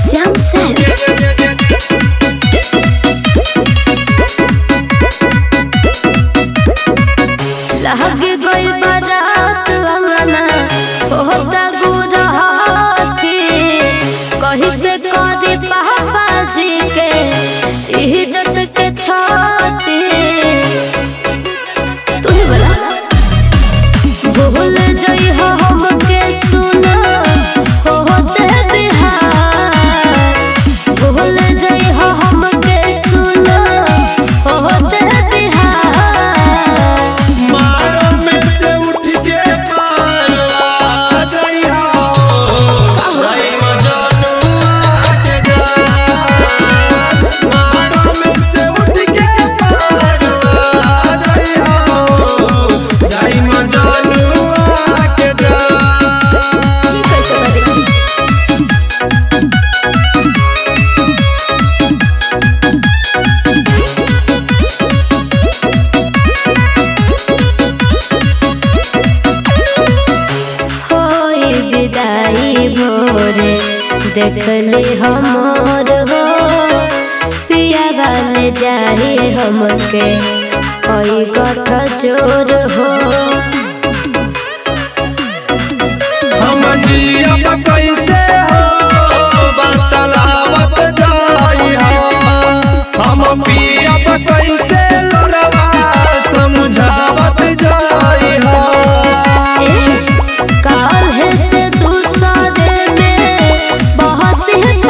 श्याम सैन। लग गई बारात अंगना होता गुरहाथी, कहीं से करी पापा जी के इज्जत के छाती। तुम्हें बोला भूल जई हो हमके सुना होते बिहार, भूल जई हो हमके सुना होते बिहार। मारो में से उठ के पार आ जाई हो, जाई मजनुआ के जान। मारो में से उठ के पार आ जाई हो, जाई मजनुआ के जान। ये कैसे बनेगी? होई विदाई भोरे देखले हमर हो, पिया वाले जाए हमके कोई कठ चोर हो। हम जियब कैसे हो बतलावत जाई हो, हम पियब कैसे लोरवा समझावत जाई हो। काल्हे से दूसरे में बहस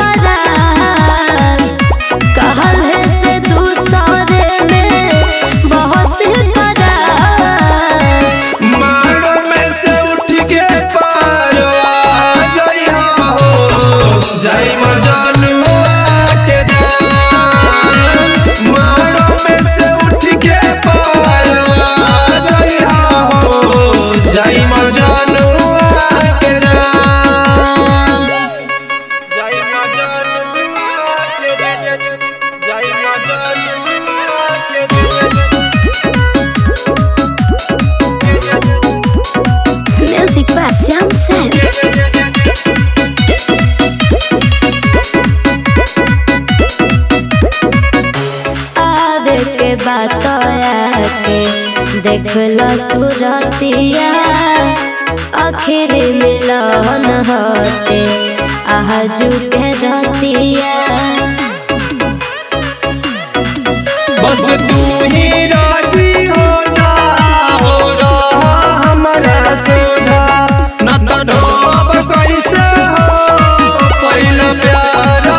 करार, काल्हे से दूसरे में बहस करार। मारो में से उठ के पार आ जाई हो, जाई मजनुआ के जान। मारो में से उठ के पार आ जाई हो, जाई मजनुआ के जान। जाई मजनुआ के जान, जाई मजनुआ के जान। म्यूजिक बाय श्याम सैन। आवे के बात आके देखला सुरतिया, आखिर मिलन हटे आजू के रतिया। बस तू ही राजी हो जा, हो रहा हमारा सोझा। न तो ढोब कैसे हो पहला प्यार